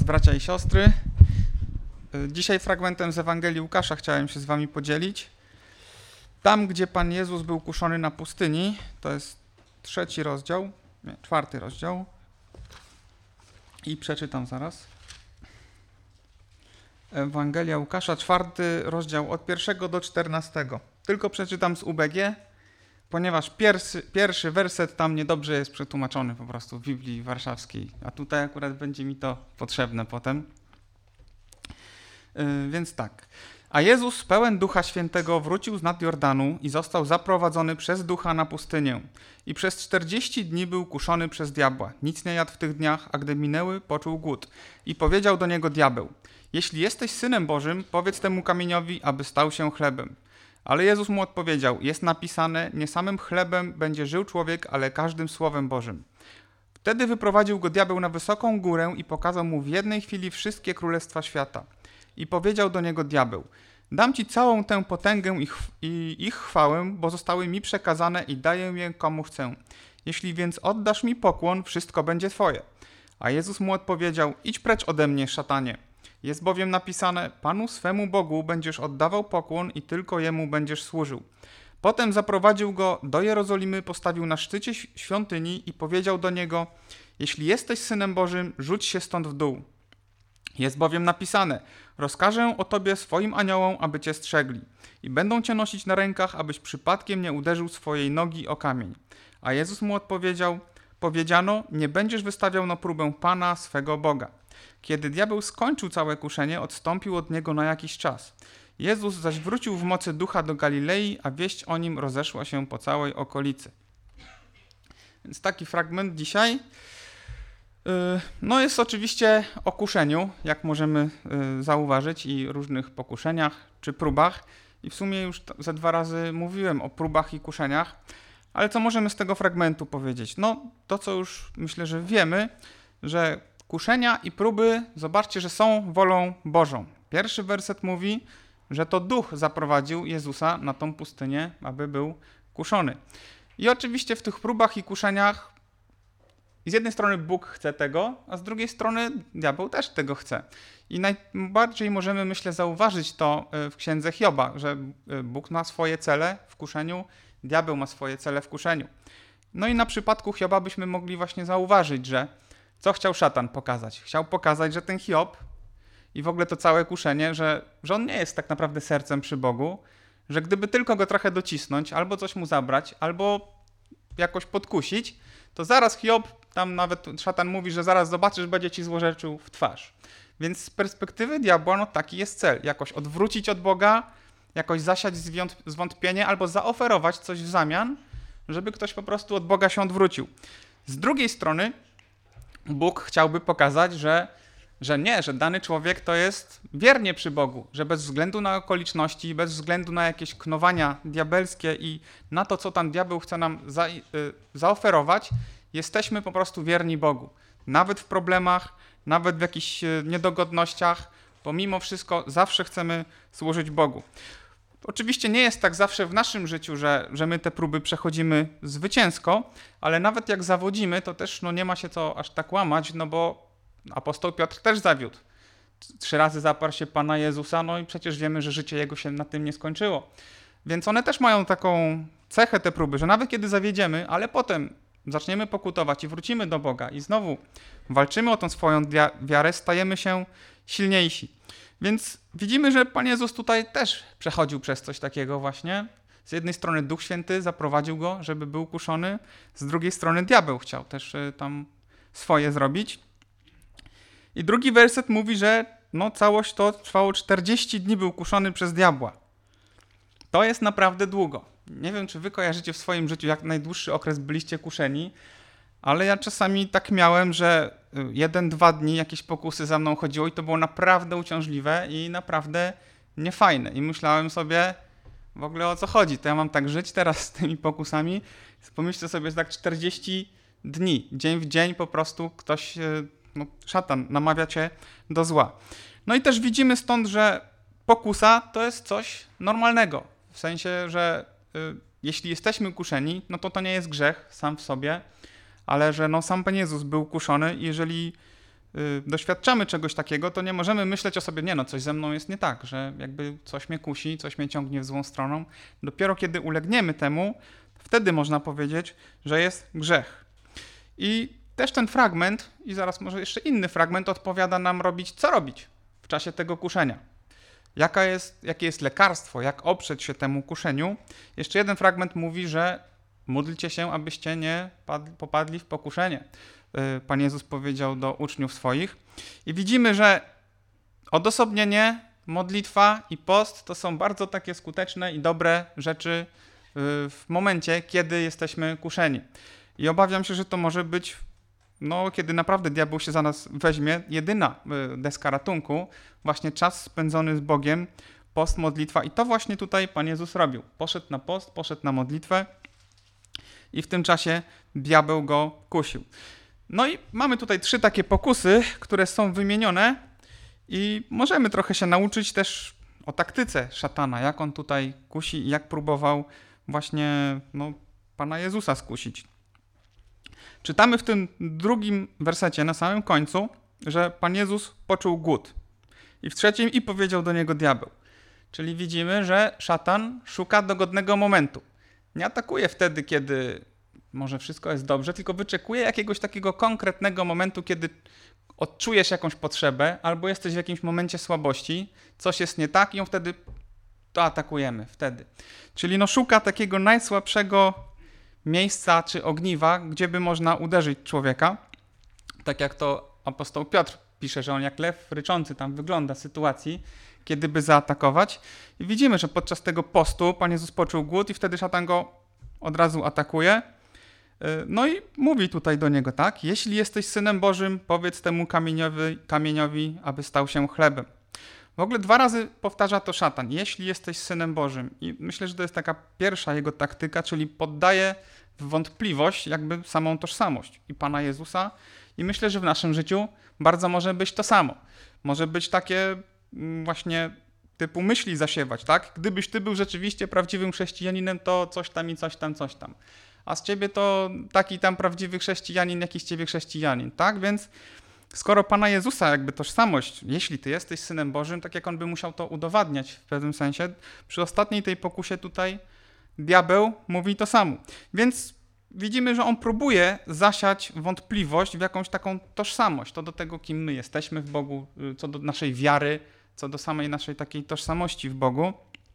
bracia i siostry. Dzisiaj fragmentem z Ewangelii Łukasza chciałem się z wami podzielić. Tam, gdzie Pan Jezus był kuszony na pustyni, to jest 4 rozdział. I przeczytam zaraz. Ewangelia Łukasza, 4 rozdział, od 1 do 14. Tylko przeczytam z UBG, ponieważ pierwszy werset tam niedobrze jest przetłumaczony po prostu w Biblii Warszawskiej, a tutaj akurat będzie mi to potrzebne potem. Więc tak. A Jezus pełen Ducha Świętego wrócił z nad Jordanu i został zaprowadzony przez Ducha na pustynię. I przez 40 dni był kuszony przez diabła. Nic nie jadł w tych dniach, a gdy minęły, poczuł głód. I powiedział do niego diabeł: jeśli jesteś Synem Bożym, powiedz temu kamieniowi, aby stał się chlebem. Ale Jezus mu odpowiedział: jest napisane, nie samym chlebem będzie żył człowiek, ale każdym słowem Bożym. Wtedy wyprowadził go diabeł na wysoką górę i pokazał mu w jednej chwili wszystkie królestwa świata. I powiedział do niego diabeł: dam ci całą tę potęgę i ich chwałę, bo zostały mi przekazane i daję je komu chcę. Jeśli więc oddasz mi pokłon, wszystko będzie twoje. A Jezus mu odpowiedział: idź precz ode mnie, szatanie. Jest bowiem napisane, Panu swemu Bogu będziesz oddawał pokłon i tylko Jemu będziesz służył. Potem zaprowadził go do Jerozolimy, postawił na szczycie świątyni i powiedział do niego: jeśli jesteś Synem Bożym, rzuć się stąd w dół. Jest bowiem napisane, rozkażę o tobie swoim aniołom, aby cię strzegli i będą cię nosić na rękach, abyś przypadkiem nie uderzył swojej nogi o kamień. A Jezus mu odpowiedział: powiedziano, nie będziesz wystawiał na próbę Pana swego Boga. Kiedy diabeł skończył całe kuszenie, odstąpił od niego na jakiś czas. Jezus zaś wrócił w mocy Ducha do Galilei, a wieść o nim rozeszła się po całej okolicy. Więc taki fragment dzisiaj. No jest oczywiście o kuszeniu, jak możemy zauważyć, i różnych pokuszeniach czy próbach. I w sumie już ze 2 razy mówiłem o próbach i kuszeniach. Ale co możemy z tego fragmentu powiedzieć? No to, co już myślę, że wiemy, że kuszenia i próby, zobaczcie, że są wolą Bożą. Pierwszy werset mówi, że to Duch zaprowadził Jezusa na tą pustynię, aby był kuszony. I oczywiście w tych próbach i kuszeniach z jednej strony Bóg chce tego, a z drugiej strony diabeł też tego chce. I najbardziej możemy, myślę, zauważyć to w księdze Hioba, że Bóg ma swoje cele w kuszeniu, diabeł ma swoje cele w kuszeniu. No i na przypadku Hioba byśmy mogli właśnie zauważyć, że co chciał szatan pokazać? Chciał pokazać, że ten Hiob i w ogóle to całe kuszenie, że on nie jest tak naprawdę sercem przy Bogu, że gdyby tylko go trochę docisnąć, albo coś mu zabrać, albo jakoś podkusić, to zaraz Hiob, tam nawet szatan mówi, że zaraz zobaczysz, będzie ci złorzeczył w twarz. Więc z perspektywy diabła, no taki jest cel. Jakoś odwrócić od Boga, jakoś zasiać zwątpienie, albo zaoferować coś w zamian, żeby ktoś po prostu od Boga się odwrócił. Z drugiej strony Bóg chciałby pokazać, że dany człowiek to jest wiernie przy Bogu, że bez względu na okoliczności, bez względu na jakieś knowania diabelskie i na to, co tam diabeł chce nam zaoferować, jesteśmy po prostu wierni Bogu. Nawet w problemach, nawet w jakichś niedogodnościach, pomimo wszystko zawsze chcemy służyć Bogu. Oczywiście nie jest tak zawsze w naszym życiu, że my te próby przechodzimy zwycięsko, ale nawet jak zawodzimy, to też nie ma się co aż tak łamać, bo apostoł Piotr też zawiódł. 3 razy zaparł się Pana Jezusa, no i przecież wiemy, że życie jego się na tym nie skończyło. Więc one też mają taką cechę, te próby, że nawet kiedy zawiedziemy, ale potem zaczniemy pokutować i wrócimy do Boga i znowu walczymy o tą swoją wiarę, stajemy się silniejsi. Więc widzimy, że Pan Jezus tutaj też przechodził przez coś takiego właśnie. Z jednej strony Duch Święty zaprowadził go, żeby był kuszony, z drugiej strony diabeł chciał też tam swoje zrobić. I drugi werset mówi, że całość to trwało 40 dni, był kuszony przez diabła. To jest naprawdę długo. Nie wiem, czy wy kojarzycie w swoim życiu, jak najdłuższy okres byliście kuszeni, ale ja czasami tak miałem, że 1-2 dni jakieś pokusy za mną chodziło i to było naprawdę uciążliwe i naprawdę niefajne. I myślałem sobie, w ogóle o co chodzi? To ja mam tak żyć teraz z tymi pokusami? Pomyślcie sobie, że tak 40 dni, dzień w dzień po prostu ktoś, szatan namawia cię do zła. No i też widzimy stąd, że pokusa to jest coś normalnego. W sensie, że jeśli jesteśmy kuszeni, to nie jest grzech sam w sobie, ale że sam Pan Jezus był kuszony i jeżeli doświadczamy czegoś takiego, to nie możemy myśleć o sobie, nie no, coś ze mną jest nie tak, że jakby coś mnie kusi, coś mnie ciągnie w złą stroną. Dopiero kiedy ulegniemy temu, wtedy można powiedzieć, że jest grzech. I też ten fragment, i zaraz może jeszcze inny fragment, odpowiada nam co robić w czasie tego kuszenia. Jakie jest lekarstwo, jak oprzeć się temu kuszeniu. Jeszcze jeden fragment mówi, że módlcie się, abyście nie popadli w pokuszenie. Pan Jezus powiedział do uczniów swoich. I widzimy, że odosobnienie, modlitwa i post to są bardzo takie skuteczne i dobre rzeczy w momencie, kiedy jesteśmy kuszeni. I obawiam się, że to może być, kiedy naprawdę diabeł się za nas weźmie, jedyna deska ratunku, właśnie czas spędzony z Bogiem, post, modlitwa. I to właśnie tutaj Pan Jezus robił. Poszedł na post, poszedł na modlitwę i w tym czasie diabeł go kusił. No i mamy tutaj 3 takie pokusy, które są wymienione i możemy trochę się nauczyć też o taktyce szatana, jak on tutaj kusi i jak próbował właśnie Pana Jezusa skusić. Czytamy w tym 2 wersecie na samym końcu, że Pan Jezus poczuł głód. I w 3 i powiedział do niego diabeł. Czyli widzimy, że szatan szuka dogodnego momentu. Nie atakuje wtedy, kiedy może wszystko jest dobrze, tylko wyczekuje jakiegoś takiego konkretnego momentu, kiedy odczujesz jakąś potrzebę albo jesteś w jakimś momencie słabości, coś jest nie tak i ją wtedy to atakujemy wtedy. Czyli szuka takiego najsłabszego miejsca czy ogniwa, gdzie by można uderzyć człowieka. Tak jak to apostoł Piotr pisze, że on jak lew ryczący tam wygląda w sytuacji, kiedy by zaatakować. I widzimy, że podczas tego postu Pan Jezus poczuł głód i wtedy szatan go od razu atakuje. No i mówi tutaj do niego, tak? Jeśli jesteś Synem Bożym, powiedz temu kamieniowi, aby stał się chlebem. W ogóle 2 razy powtarza to szatan. Jeśli jesteś Synem Bożym. I myślę, że to jest taka pierwsza jego taktyka, czyli poddaje w wątpliwość jakby samą tożsamość i Pana Jezusa. I myślę, że w naszym życiu bardzo może być to samo. Może być takie właśnie typu myśli zasiewać, tak? Gdybyś ty był rzeczywiście prawdziwym chrześcijaninem, to coś tam i coś tam, coś tam. A z ciebie to taki tam prawdziwy chrześcijanin, jakiś z ciebie chrześcijanin, tak? Więc skoro Pana Jezusa jakby tożsamość, jeśli ty jesteś Synem Bożym, tak jak on by musiał to udowadniać w pewnym sensie, przy ostatniej tej pokusie tutaj diabeł mówi to samo. Więc widzimy, że on próbuje zasiać wątpliwość w jakąś taką tożsamość, to do tego, kim my jesteśmy w Bogu, co do naszej wiary, co do samej naszej takiej tożsamości w Bogu.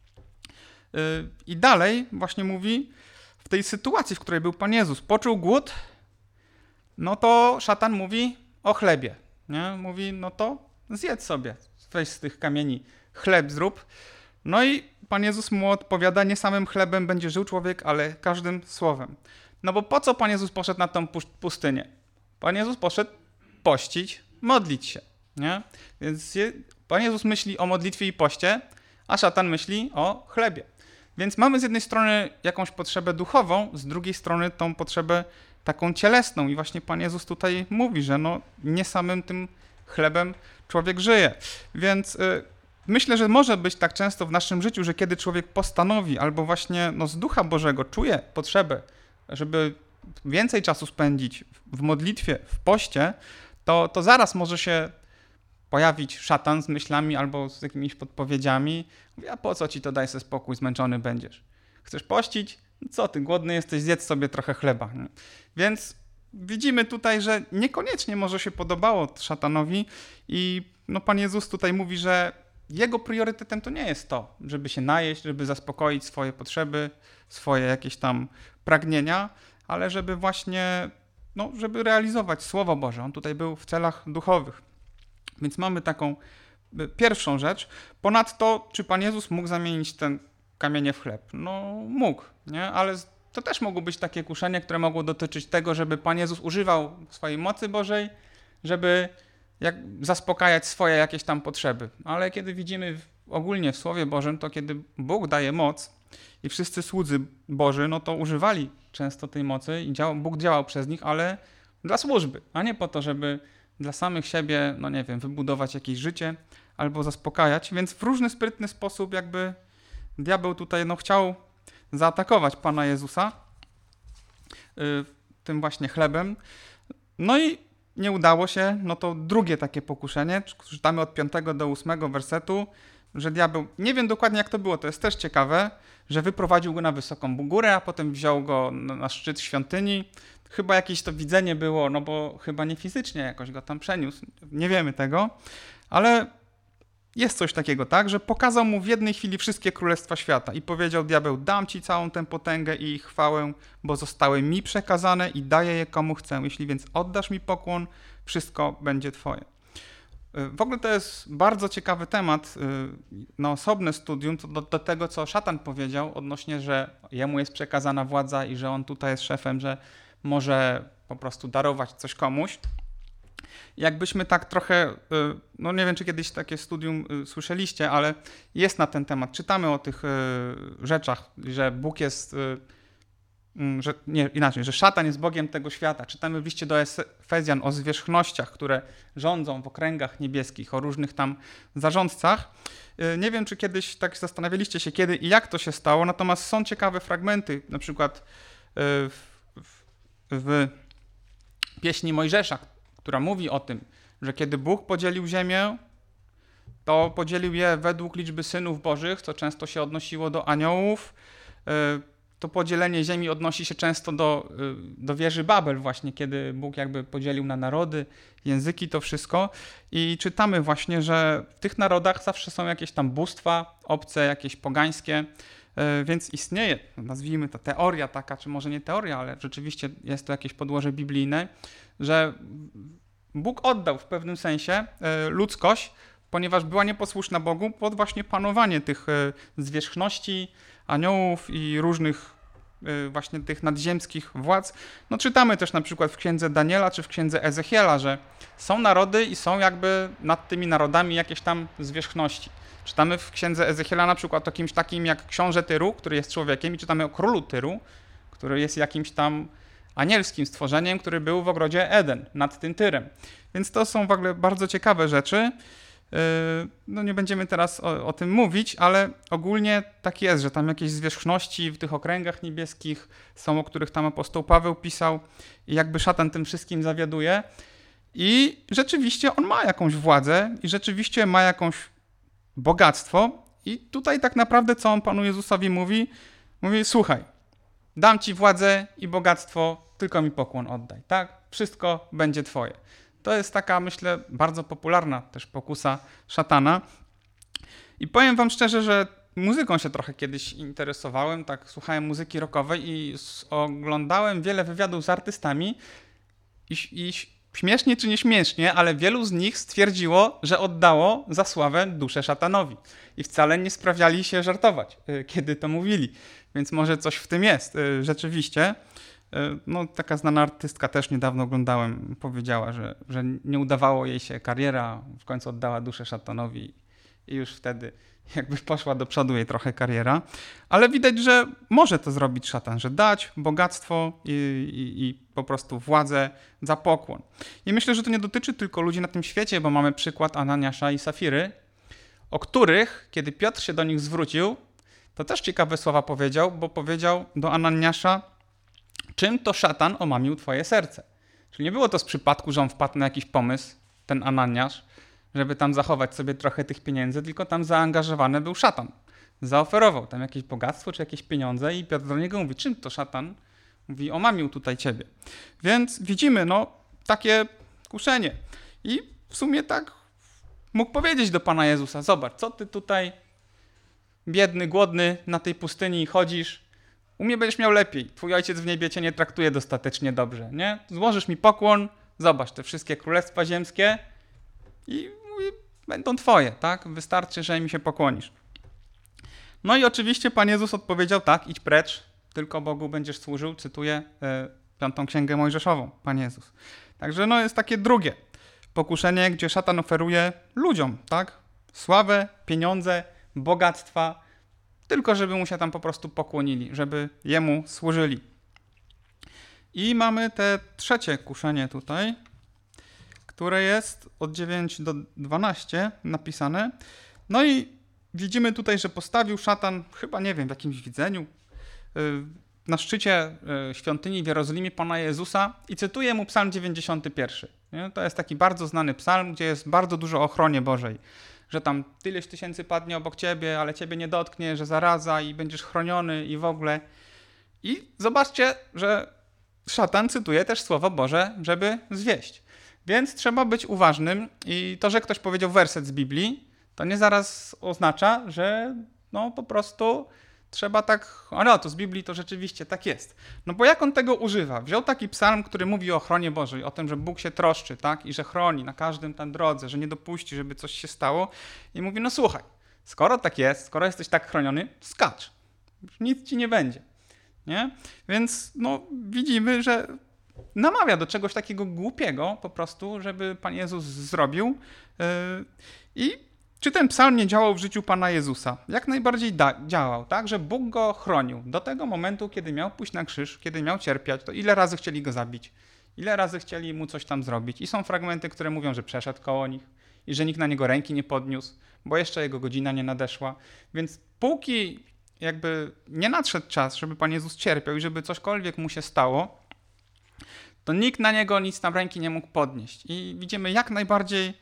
I dalej właśnie mówi, w tej sytuacji, w której był Pan Jezus, poczuł głód, to szatan mówi o chlebie. Nie? Mówi, to zjedz sobie, weź z tych kamieni chleb zrób. No i Pan Jezus mu odpowiada, nie samym chlebem będzie żył człowiek, ale każdym słowem. Bo po co Pan Jezus poszedł na tą pustynię? Pan Jezus poszedł pościć, modlić się. Nie? Więc Pan Jezus myśli o modlitwie i poście, a szatan myśli o chlebie. Więc mamy z jednej strony jakąś potrzebę duchową, z drugiej strony tą potrzebę taką cielesną. I właśnie Pan Jezus tutaj mówi, że nie samym tym chlebem człowiek żyje. Więc myślę, że może być tak często w naszym życiu, że kiedy człowiek postanowi albo właśnie z Ducha Bożego czuje potrzebę, żeby więcej czasu spędzić w modlitwie, w poście, to zaraz może się pojawić szatan z myślami albo z jakimiś podpowiedziami. Mówi, a po co ci to, daj sobie spokój, zmęczony będziesz. Chcesz pościć? Co ty, głodny jesteś, zjedz sobie trochę chleba. Nie? Więc widzimy tutaj, że niekoniecznie może się podobało szatanowi i Pan Jezus tutaj mówi, że jego priorytetem to nie jest to, żeby się najeść, żeby zaspokoić swoje potrzeby, swoje jakieś tam pragnienia, ale żeby właśnie, żeby realizować Słowo Boże. On tutaj był w celach duchowych. Więc mamy taką pierwszą rzecz. Ponadto, czy Pan Jezus mógł zamienić ten kamienie w chleb? Mógł, nie? Ale to też mogło być takie kuszenie, które mogło dotyczyć tego, żeby Pan Jezus używał swojej mocy Bożej, żeby zaspokajać swoje jakieś tam potrzeby. Ale kiedy widzimy ogólnie w Słowie Bożym, to kiedy Bóg daje moc i wszyscy słudzy Boży, to używali często tej mocy i Bóg działał przez nich, ale dla służby, a nie po to, żeby dla samych siebie, wybudować jakieś życie albo zaspokajać. Więc w różny sprytny sposób jakby diabeł tutaj chciał zaatakować Pana Jezusa tym właśnie chlebem. I nie udało się, no to drugie takie pokuszenie, czytamy od 5 do 8 wersetu, że diabeł, nie wiem dokładnie jak to było, to jest też ciekawe, że wyprowadził go na wysoką górę, a potem wziął go na szczyt świątyni. Chyba jakieś to widzenie było, no bo chyba nie fizycznie jakoś go tam przeniósł, nie wiemy tego, ale jest coś takiego, tak, że pokazał mu w jednej chwili wszystkie królestwa świata i powiedział diabeł, dam ci całą tę potęgę i ich chwałę, bo zostały mi przekazane i daję je komu chcę. Jeśli więc oddasz mi pokłon, wszystko będzie twoje. W ogóle to jest bardzo ciekawy temat na osobne studium, to do tego, co szatan powiedział odnośnie, że jemu jest przekazana władza i że on tutaj jest szefem, że może po prostu darować coś komuś. Jakbyśmy tak trochę, no nie wiem, czy kiedyś takie studium słyszeliście, ale jest na ten temat. Czytamy o tych rzeczach, że Bóg jest, że nie, inaczej, że szatan jest Bogiem tego świata. Czytamy w liście do Efezjan o zwierzchnościach, które rządzą w okręgach niebieskich, o różnych tam zarządcach. Nie wiem, czy kiedyś tak zastanawialiście się, kiedy i jak to się stało, natomiast są ciekawe fragmenty, na przykład w pieśni Mojżesza, która mówi o tym, że kiedy Bóg podzielił ziemię, to podzielił je według liczby synów bożych, co często się odnosiło do aniołów. To podzielenie ziemi odnosi się często do wieży Babel właśnie, kiedy Bóg jakby podzielił na narody, języki, to wszystko. I czytamy właśnie, że w tych narodach zawsze są jakieś tam bóstwa obce, jakieś pogańskie, więc istnieje, nazwijmy to teoria taka, czy może nie teoria, ale rzeczywiście jest to jakieś podłoże biblijne, że Bóg oddał w pewnym sensie ludzkość, ponieważ była nieposłuszna Bogu pod właśnie panowanie tych zwierzchności, aniołów i różnych właśnie tych nadziemskich władz. No czytamy też na przykład w księdze Daniela czy w księdze Ezechiela, że są narody i są jakby nad tymi narodami jakieś tam zwierzchności. Czytamy w księdze Ezechiela na przykład o kimś takim jak książę Tyru, który jest człowiekiem, i czytamy o królu Tyru, który jest jakimś tam anielskim stworzeniem, który był w ogrodzie Eden, nad tym Tyrem. Więc to są w ogóle bardzo ciekawe rzeczy. No nie będziemy teraz o tym mówić, ale ogólnie tak jest, że tam jakieś zwierzchności w tych okręgach niebieskich są, o których tam apostoł Paweł pisał, i jakby szatan tym wszystkim zawiaduje. I rzeczywiście on ma jakąś władzę i rzeczywiście ma jakąś bogactwo. I tutaj tak naprawdę co on Panu Jezusowi mówi? Mówi, słuchaj, dam ci władzę i bogactwo, tylko mi pokłon oddaj, tak? Wszystko będzie twoje. To jest taka, myślę, bardzo popularna też pokusa szatana. I powiem wam szczerze, że muzyką się trochę kiedyś interesowałem, tak słuchałem muzyki rockowej i oglądałem wiele wywiadów z artystami i śmiesznie czy nieśmiesznie, ale wielu z nich stwierdziło, że oddało za sławę duszę szatanowi. I wcale nie sprawiali się żartować, kiedy to mówili. Więc może coś w tym jest, rzeczywiście. No, taka znana artystka też niedawno oglądałem, powiedziała, że nie udawało jej się kariera, w końcu oddała duszę szatanowi i już wtedy jakby poszła do przodu jej trochę kariera. Ale widać, że może to zrobić szatan, że dać bogactwo i po prostu władzę za pokłon. I myślę, że to nie dotyczy tylko ludzi na tym świecie, bo mamy przykład Ananiasza i Safiry, o których, kiedy Piotr się do nich zwrócił, to też ciekawe słowa powiedział, bo powiedział do Ananiasza, czym to szatan omamił twoje serce. Czyli nie było to z przypadku, że on wpadł na jakiś pomysł, ten Ananiasz, żeby tam zachować sobie trochę tych pieniędzy, tylko tam zaangażowany był szatan. Zaoferował tam jakieś bogactwo czy jakieś pieniądze i Piotr do niego mówi, czym to szatan? Mówi, omamił tutaj ciebie. Więc widzimy, no, takie kuszenie. I w sumie tak mógł powiedzieć do Pana Jezusa, zobacz, co ty tutaj biedny, głodny na tej pustyni chodzisz, u mnie będziesz miał lepiej. Twój ojciec w niebie cię nie traktuje dostatecznie dobrze, nie? Złożysz mi pokłon, zobacz te wszystkie królestwa ziemskie i będą twoje, tak? Wystarczy, że mi się pokłonisz. No i oczywiście Pan Jezus odpowiedział, tak, idź precz, tylko Bogu będziesz służył, cytuję 5. Księgę Mojżeszową, Pan Jezus. Także no jest takie drugie pokuszenie, gdzie szatan oferuje ludziom, tak? Sławę, pieniądze, bogactwa, tylko żeby mu się tam po prostu pokłonili, żeby jemu służyli. I mamy te trzecie kuszenie tutaj, które jest od 9 do 12 napisane. No i widzimy tutaj, że postawił szatan, chyba nie wiem, w jakimś widzeniu, na szczycie świątyni w Jerozolimie Pana Jezusa i cytuję mu psalm 91. Nie? To jest taki bardzo znany psalm, gdzie jest bardzo dużo o ochronie Bożej. Że tam tyleś tysięcy padnie obok ciebie, ale ciebie nie dotknie, że zaraza i będziesz chroniony i w ogóle. I zobaczcie, że szatan cytuje też Słowo Boże, żeby zwieść. Więc trzeba być uważnym i to, że ktoś powiedział werset z Biblii, to nie zaraz oznacza, że no po prostu trzeba tak, no to z Biblii to rzeczywiście tak jest. No bo jak on tego używa? Wziął taki psalm, który mówi o ochronie Bożej, o tym, że Bóg się troszczy, tak? I że chroni na każdym tam drodze, że nie dopuści, żeby coś się stało. I mówi, no słuchaj, skoro tak jest, skoro jesteś tak chroniony, skacz. Nic ci nie będzie. Nie? Więc no, widzimy, że namawia do czegoś takiego głupiego po prostu, żeby Pan Jezus zrobił. I czy ten psalm nie działał w życiu Pana Jezusa? Jak najbardziej działał, tak? Że Bóg go chronił. Do tego momentu, kiedy miał pójść na krzyż, kiedy miał cierpiać, to ile razy chcieli go zabić? Ile razy chcieli mu coś tam zrobić? I są fragmenty, które mówią, że przeszedł koło nich i że nikt na niego ręki nie podniósł, bo jeszcze jego godzina nie nadeszła. Więc póki jakby nie nadszedł czas, żeby Pan Jezus cierpiał i żeby cośkolwiek mu się stało, to nikt na niego nic tam ręki nie mógł podnieść. I widzimy, jak najbardziej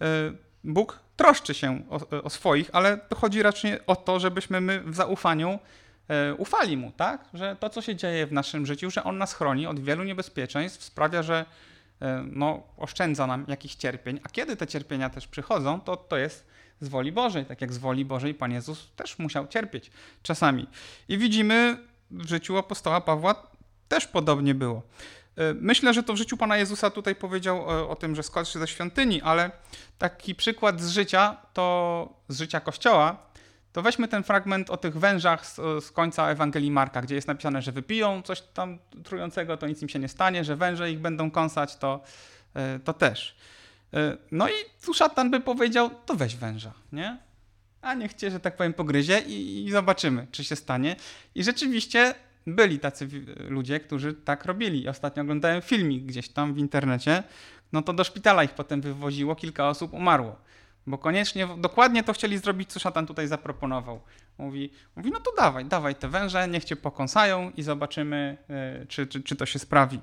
Bóg troszczy się o swoich, ale to chodzi raczej o to, żebyśmy my w zaufaniu ufali Mu, tak? Że to, co się dzieje w naszym życiu, że On nas chroni od wielu niebezpieczeństw, sprawia, że no, oszczędza nam jakichś cierpień, a kiedy te cierpienia też przychodzą, to jest z woli Bożej. Tak jak z woli Bożej Pan Jezus też musiał cierpieć czasami. I widzimy w życiu apostoła Pawła też podobnie było. Myślę, że to w życiu Pana Jezusa tutaj powiedział o tym, że skoczy ze świątyni, ale taki przykład z życia, to z życia Kościoła, to weźmy ten fragment o tych wężach z końca Ewangelii Marka, gdzie jest napisane, że wypiją coś tam trującego, to nic im się nie stanie, że węże ich będą kąsać, to też. No i tu szatan by powiedział, to weź węża, nie? A niech cię, że tak powiem, pogryzie i zobaczymy, czy się stanie. I rzeczywiście byli tacy ludzie, którzy tak robili. Ostatnio oglądałem filmik gdzieś tam w internecie, no to do szpitala ich potem wywoziło, kilka osób umarło. Bo koniecznie, dokładnie to chcieli zrobić, co szatan tutaj zaproponował. Mówi no to dawaj te węże, niech cię pokąsają i zobaczymy, czy to się sprawi.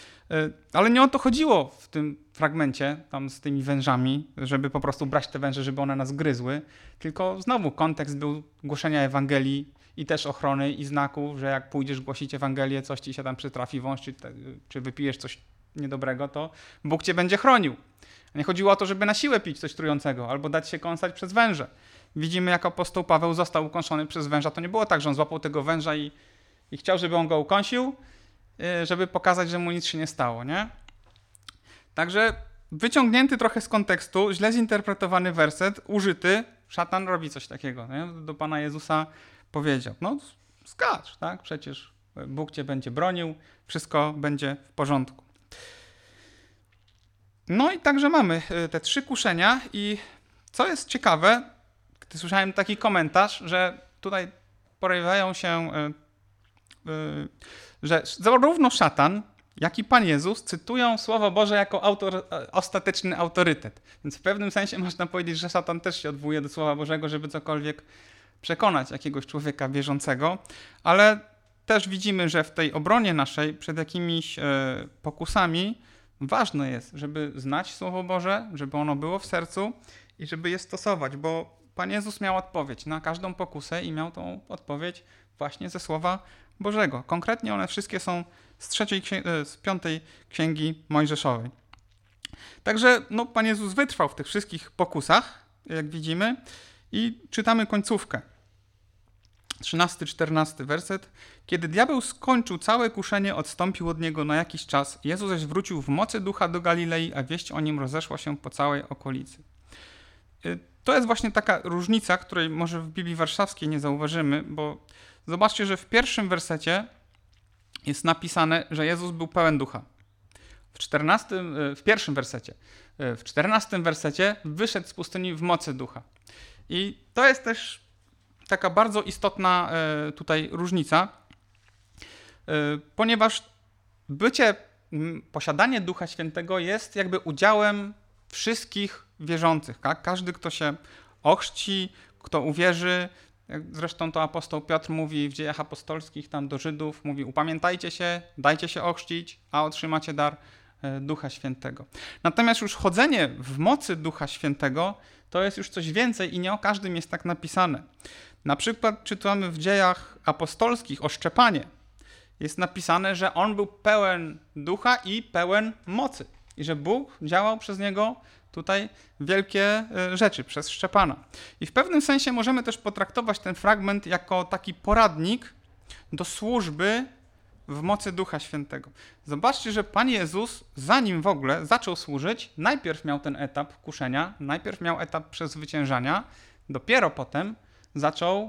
Ale nie o to chodziło w tym fragmencie, tam z tymi wężami, żeby po prostu brać te węże, żeby one nas gryzły, tylko znowu kontekst był głoszenia Ewangelii i też ochrony i znaków, że jak pójdziesz głosić Ewangelię, coś ci się tam przytrafi wąż, czy wypijesz coś niedobrego, to Bóg cię będzie chronił. Nie chodziło o to, żeby na siłę pić coś trującego albo dać się kąsać przez węże. Widzimy, jak apostoł Paweł został ukąszony przez węża. To nie było tak, że on złapał tego węża i chciał, żeby on go ukąsił, żeby pokazać, że mu nic się nie stało, nie? Także wyciągnięty trochę z kontekstu, źle zinterpretowany werset, użyty, szatan robi coś takiego, nie? Do Pana Jezusa powiedział, no skacz, tak? Przecież Bóg cię będzie bronił, wszystko będzie w porządku. No i także mamy te 3 kuszenia i co jest ciekawe, gdy słyszałem taki komentarz, że tutaj pojawiają się, że zarówno szatan, jak i Pan Jezus cytują Słowo Boże jako ostateczny autorytet. Więc w pewnym sensie można powiedzieć, że szatan też się odwołuje do Słowa Bożego, żeby cokolwiek przekonać jakiegoś człowieka wierzącego, ale też widzimy, że w tej obronie naszej przed jakimiś pokusami ważne jest, żeby znać Słowo Boże, żeby ono było w sercu i żeby je stosować, bo Pan Jezus miał odpowiedź na każdą pokusę i miał tą odpowiedź właśnie ze Słowa Bożego. Konkretnie one wszystkie są z 5 Księgi Mojżeszowej. Także no, Pan Jezus wytrwał w tych wszystkich pokusach, jak widzimy, i czytamy końcówkę. 13-14 werset. Kiedy diabeł skończył całe kuszenie, odstąpił od niego na jakiś czas. Jezus zaś wrócił w mocy ducha do Galilei, a wieść o nim rozeszła się po całej okolicy. To jest właśnie taka różnica, której może w Biblii Warszawskiej nie zauważymy, bo zobaczcie, że w pierwszym wersecie jest napisane, że Jezus był pełen ducha. W pierwszym wersecie. W 14 wersecie wyszedł z pustyni w mocy ducha. I to jest też taka bardzo istotna tutaj różnica, ponieważ posiadanie Ducha Świętego jest jakby udziałem wszystkich wierzących. Tak? Każdy, kto się ochrzci, kto uwierzy, Zresztą to apostoł Piotr mówi w Dziejach Apostolskich tam do Żydów, mówi: upamiętajcie się, dajcie się ochrzcić, a otrzymacie dar Ducha Świętego. Natomiast już chodzenie w mocy Ducha Świętego to jest już coś więcej i nie o każdym jest tak napisane. Na przykład czytamy w Dziejach Apostolskich o Szczepanie. Jest napisane, że on był pełen ducha i pełen mocy. I że Bóg działał przez niego tutaj wielkie rzeczy, przez Szczepana. I w pewnym sensie możemy też potraktować ten fragment jako taki poradnik do służby w mocy Ducha Świętego. Zobaczcie, że Pan Jezus, zanim w ogóle zaczął służyć, najpierw miał ten etap kuszenia, najpierw miał etap przezwyciężania, dopiero potem zaczął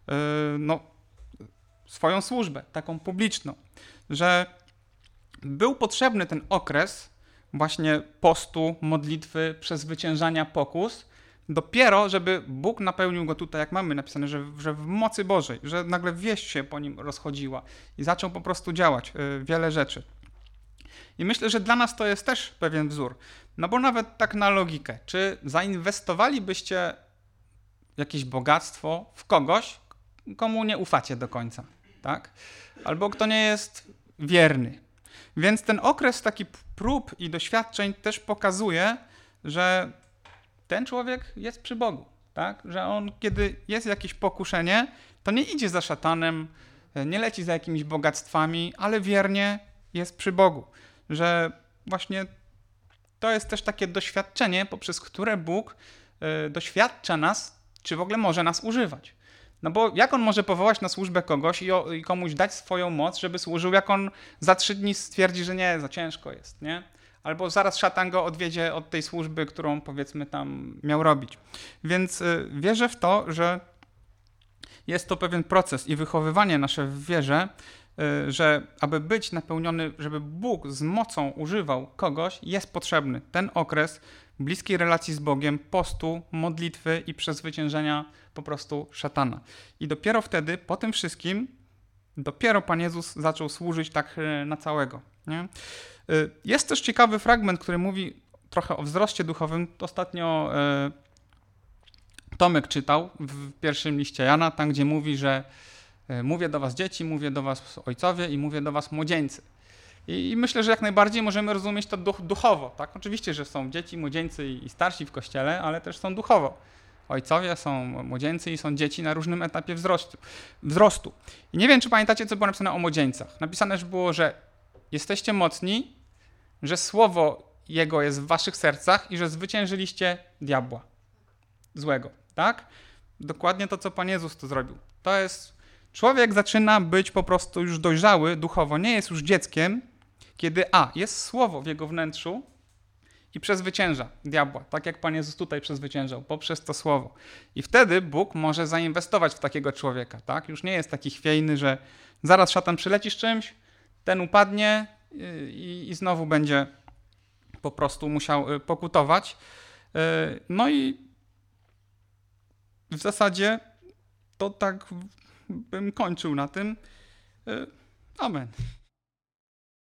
swoją służbę, taką publiczną. Że był potrzebny ten okres właśnie postu, modlitwy, przezwyciężania pokus, dopiero żeby Bóg napełnił go tutaj, jak mamy napisane, że w mocy Bożej, że nagle wieść się po nim rozchodziła i zaczął po prostu działać wiele rzeczy. I myślę, że dla nas to jest też pewien wzór. No bo nawet tak na logikę, czy zainwestowalibyście jakieś bogactwo w kogoś, komu nie ufacie do końca, tak? Albo kto nie jest wierny. Więc ten okres taki prób i doświadczeń też pokazuje, że ten człowiek jest przy Bogu, tak? Że on, kiedy jest jakieś pokuszenie, to nie idzie za szatanem, nie leci za jakimiś bogactwami, ale wiernie jest przy Bogu. Że właśnie to jest też takie doświadczenie, poprzez które Bóg doświadcza nas, czy w ogóle może nas używać. No bo jak on może powołać na służbę kogoś i komuś dać swoją moc, żeby służył, jak on za 3 dni stwierdzi, że nie, za ciężko jest, nie? Albo zaraz szatan go odwiedzie od tej służby, którą powiedzmy tam miał robić. Więc wierzę w to, że jest to pewien proces i wychowywanie nasze w wierze, że aby być napełniony, żeby Bóg z mocą używał kogoś, jest potrzebny ten okres bliskiej relacji z Bogiem, postu, modlitwy i przezwyciężenia po prostu szatana. I dopiero wtedy, po tym wszystkim, dopiero Pan Jezus zaczął służyć tak na całego. Nie? Jest też ciekawy fragment, który mówi trochę o wzroście duchowym. Ostatnio Tomek czytał w pierwszym liście Jana, tam gdzie mówi, że mówię do was dzieci, mówię do was ojcowie i mówię do was młodzieńcy. I myślę, że jak najbardziej możemy rozumieć to duchowo. Tak? Oczywiście, że są dzieci, młodzieńcy i starsi w kościele, ale też są duchowo. Ojcowie, są młodzieńcy i są dzieci na różnym etapie wzrostu. I nie wiem, czy pamiętacie, co było napisane o młodzieńcach. Napisane było, że jesteście mocni, że słowo Jego jest w waszych sercach i że zwyciężyliście diabła złego. Tak? Dokładnie to, co Pan Jezus tu zrobił. To jest... Człowiek zaczyna być po prostu już dojrzały duchowo, nie jest już dzieckiem, kiedy jest słowo w jego wnętrzu i przezwycięża diabła, tak jak Pan Jezus tutaj przezwyciężał, poprzez to słowo. I wtedy Bóg może zainwestować w takiego człowieka, tak? Już nie jest taki chwiejny, że zaraz szatan przyleci z czymś, ten upadnie i znowu będzie po prostu musiał pokutować. No i w zasadzie to tak bym kończył na tym. Amen.